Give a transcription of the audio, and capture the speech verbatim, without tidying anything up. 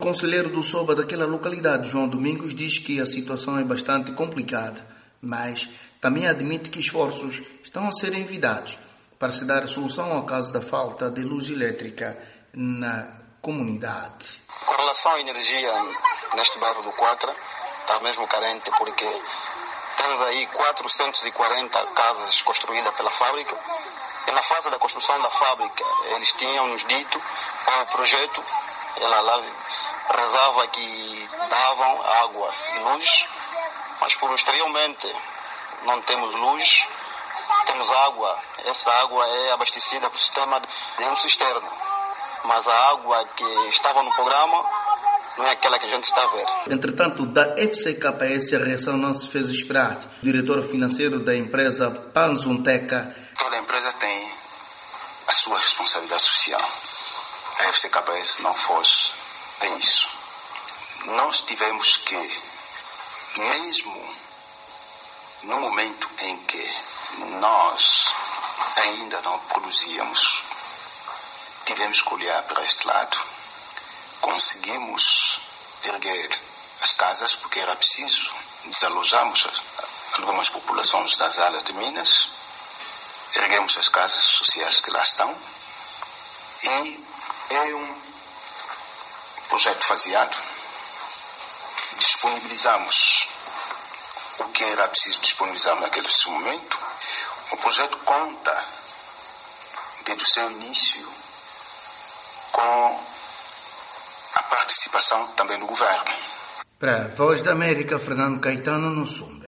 conselheiro do SOBA daquela localidade, João Domingos, diz que a situação é bastante complicada, mas também admite que esforços estão a ser envidados para se dar solução ao caso da falta de luz elétrica na comunidade. Com relação à energia neste bairro do Quatra, está mesmo carente porque temos aí quatrocentas e quarenta casas construídas pela fábrica e na fase da construção da fábrica eles tinham nos dito, com o projeto, ela lá rezava que davam água e luz, mas posteriormente não temos luz, temos água. Essa água é abastecida pelo sistema de um cisterna, mas a água que estava no programa não é aquela que a gente está a ver. Entretanto, da F C K S a reação não se fez esperar. O diretor financeiro da empresa Panzunteca. Toda empresa tem a sua responsabilidade social. A F C K S não foge a isso. Nós tivemos que, mesmo no momento em que nós ainda não produzíamos, tivemos que olhar para este lado. Conseguimos erguer as casas porque era preciso desalojarmos algumas populações das áreas de Minas, erguemos as casas sociais que lá estão e é um projeto faseado. Disponibilizamos o que era preciso disponibilizar naquele momento. O projeto conta desde o seu início com a participação também do governo. Para a Voz da América, Fernando Caetano, no Sul.